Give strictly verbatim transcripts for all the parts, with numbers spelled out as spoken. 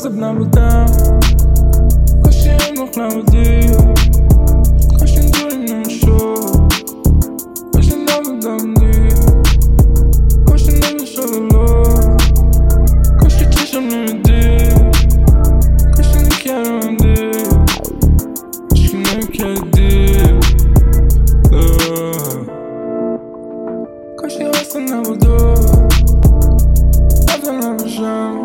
حسب نبودم، کاشی امروخ نبودی، کاش اینطوری نمیشد، کاشی نبودم دی، کاشی نمیشد الله، کاشی چشم نمیدی، کاشی نکردم دی، کاشی نمیکردی، کاشی واسه نبودو حتی نباشم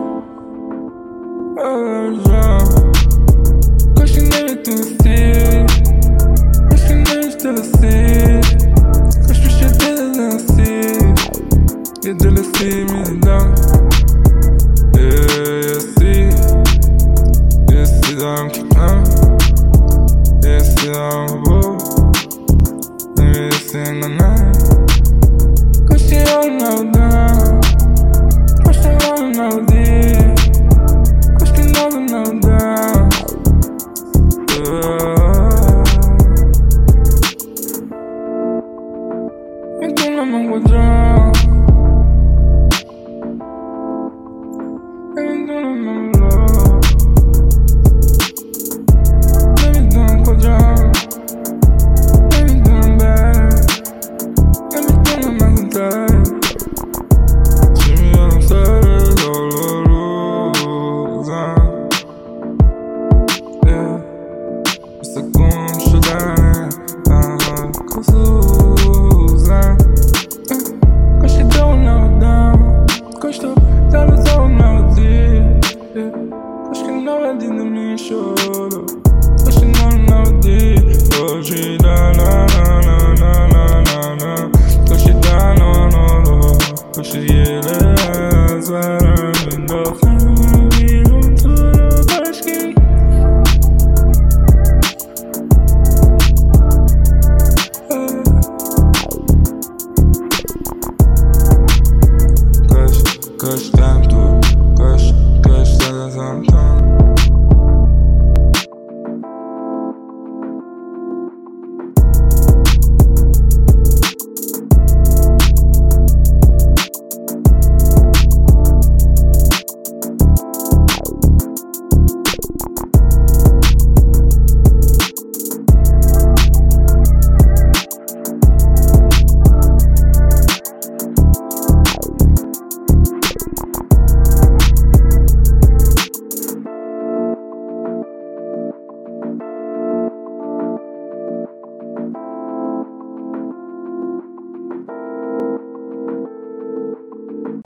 نباشم، کاشی نمیتونستی، کاشی نمیشترستی، کاش پیش دل نستی، یه دل سی میدیدم، یه سی یه سی دارم کنم، یه سی دارم با نمیرسی انگار